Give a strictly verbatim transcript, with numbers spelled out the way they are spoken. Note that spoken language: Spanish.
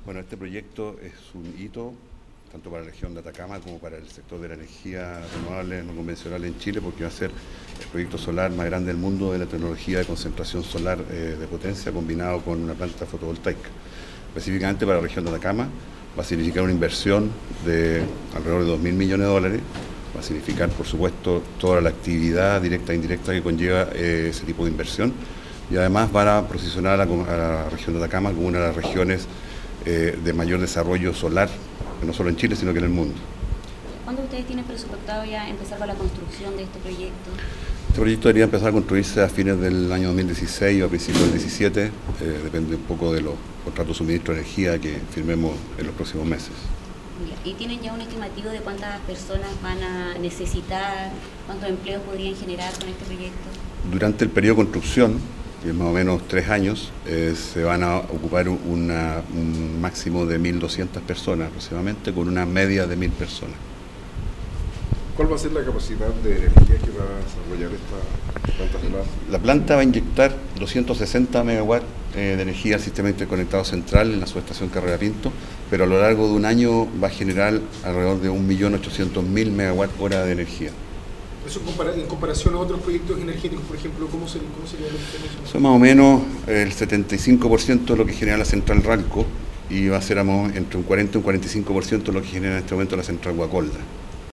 Bueno, este proyecto es un hito tanto para la región de Atacama como para el sector de la energía renovable no convencional en Chile, porque va a ser el proyecto solar más grande del mundo de la tecnología de concentración solar eh, de potencia combinado con una planta fotovoltaica. Específicamente para la región de Atacama va a significar una inversión de alrededor de dos mil millones de dólares, va a significar por supuesto toda la actividad directa e indirecta que conlleva eh, ese tipo de inversión, y además van a posicionar a la, a la región de Atacama como una de las regiones eh, de mayor desarrollo solar, no solo en Chile, sino que en el mundo. ¿Cuándo ustedes tienen presupuestado ya empezar con la construcción de este proyecto? Este proyecto debería empezar a construirse a fines del año dos mil dieciséis o a principios del diecisiete, eh, depende un poco de los contratos de suministro de energía que firmemos en los próximos meses. ¿Y tienen ya un estimativo de cuántas personas van a necesitar, cuántos empleos podrían generar con este proyecto? Durante el periodo de construcción, que es más o menos tres años, eh, se van a ocupar una, un máximo de mil doscientas personas aproximadamente, con una media de mil personas. ¿Cuál va a ser la capacidad de energía que va a desarrollar esta planta solar? La planta va a inyectar doscientos sesenta megawatts eh, de energía al sistema interconectado central en la subestación Carrera Pinto, pero a lo largo de un año va a generar alrededor de un millón ochocientos mil megawatts hora de energía. Eso en comparación a otros proyectos energéticos, por ejemplo, ¿cómo sería, cómo sería la diferencia? Eso es más o menos el setenta y cinco por ciento de lo que genera la central Ralco, y va a ser entre un cuarenta y un cuarenta y cinco por ciento de lo que genera en este momento la central Guacolda.